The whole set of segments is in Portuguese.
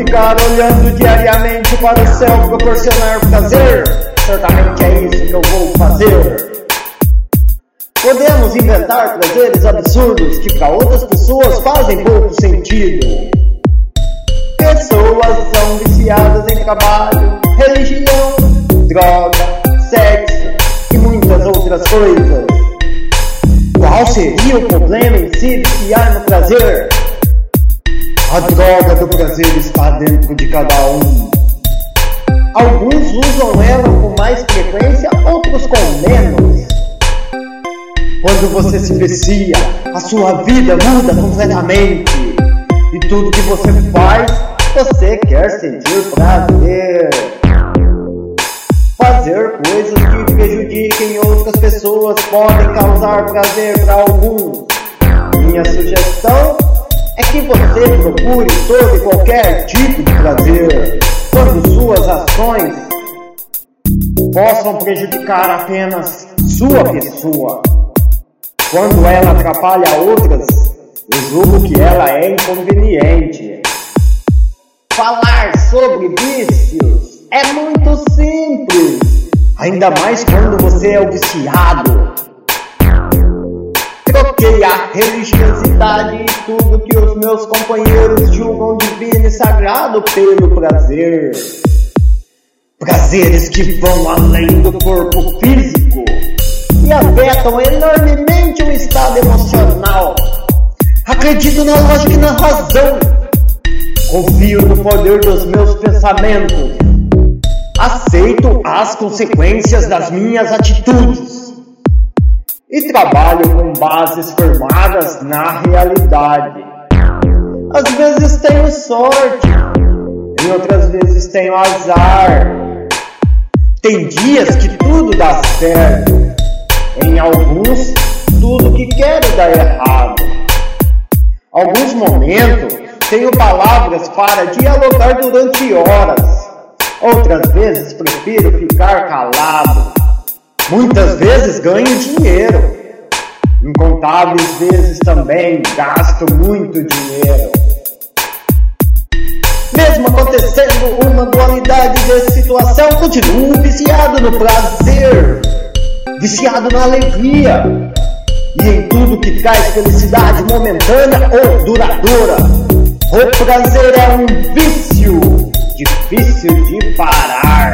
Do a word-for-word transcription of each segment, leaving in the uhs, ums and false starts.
ficar olhando diariamente para o céu proporcionar prazer? Certamente é isso que eu vou fazer. Podemos inventar prazeres absurdos que para outras pessoas fazem pouco sentido. Pessoas são viciadas em trabalho, religião, droga, sexo e muitas outras coisas. Qual seria o problema em se viciar no prazer? A droga do prazer está dentro de cada um. Alguns usam ela com mais frequência, outros com menos. Quando você se vicia, a sua vida muda completamente. E tudo que você faz, você quer sentir prazer. Fazer coisas que prejudiquem outras pessoas podem causar prazer para alguns. Minha sugestão é que você procure todo e qualquer tipo de prazer, quando suas ações possam prejudicar apenas sua pessoa. Quando ela atrapalha outras, eu julgo que ela é inconveniente. Falar sobre vícios é muito simples, ainda mais quando você é o viciado. Troquei a religiosidade e tudo que os meus companheiros julgam divino e sagrado pelo prazer. Prazeres que vão além do corpo físico e afetam enormemente o estado emocional. Acredito na lógica e na razão. Confio no poder dos meus pensamentos. Aceito as consequências das minhas atitudes. E trabalho com bases formadas na realidade. Às vezes tenho sorte, em outras vezes tenho azar. Tem dias que tudo dá certo, em alguns tudo que quero dá errado. Alguns momentos tenho palavras para dialogar durante horas, outras vezes prefiro ficar calado. Muitas vezes ganho dinheiro, incontáveis vezes também gasto muito dinheiro. Mesmo acontecendo uma dualidade de situação, continuo viciado no prazer, viciado na alegria e em tudo que traz felicidade momentânea ou duradoura. O prazer é um vício difícil de parar.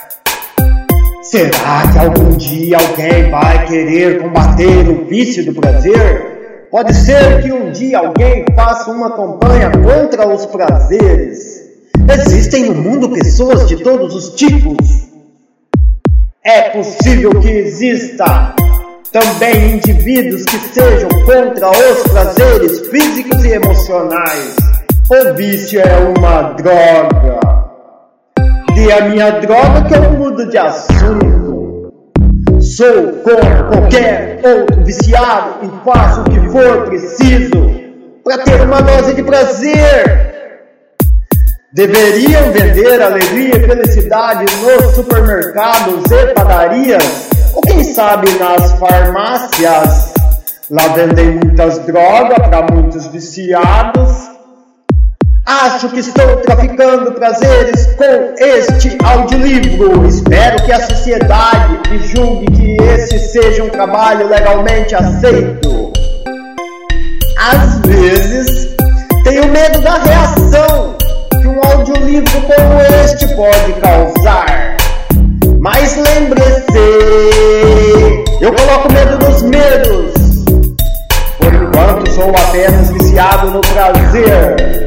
Será que algum dia alguém vai querer combater o vício do prazer? Pode ser que um dia alguém faça uma campanha contra os prazeres. Existem no mundo pessoas de todos os tipos. É possível que exista também indivíduos que sejam contra os prazeres físicos e emocionais. O vício é uma droga. Dê a minha droga que eu mudo de assunto. Sou como qualquer outro viciado e faço o que for preciso para ter uma dose de prazer. Deveriam vender alegria e felicidade nos supermercados e padarias, ou quem sabe nas farmácias. Lá vendem muitas drogas para muitos viciados. Acho que estou traficando prazeres com este audiolivro. Espero que a sociedade me julgue que este seja um trabalho legalmente aceito. Às vezes, tenho medo da reação que um audiolivro como este pode causar. Mas lembre-se, eu coloco medo nos medos. Por enquanto, sou apenas viciado no prazer.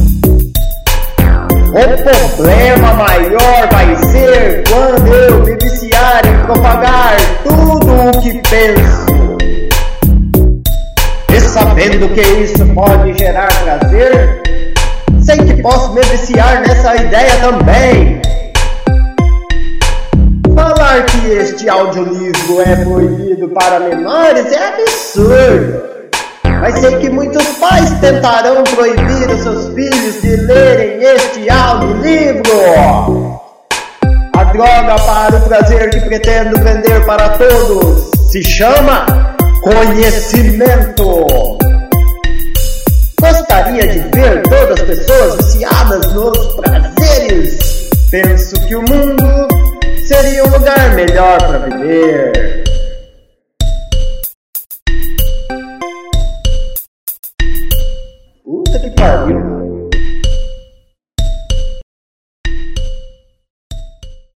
O problema maior vai ser quando eu me viciar em propagar tudo o que penso. E sabendo que isso pode gerar prazer, sei que posso me viciar nessa ideia também. Falar que este audiolivro é proibido para menores é absurdo. Mas sei que muitos pais tentarão proibir os seus filhos de lerem este audiolivro. A droga para o prazer que pretendo vender para todos se chama conhecimento. Gostaria de ver todas pessoas viciadas nos prazeres. Penso que o mundo seria um lugar melhor para viver. Puta que pariu.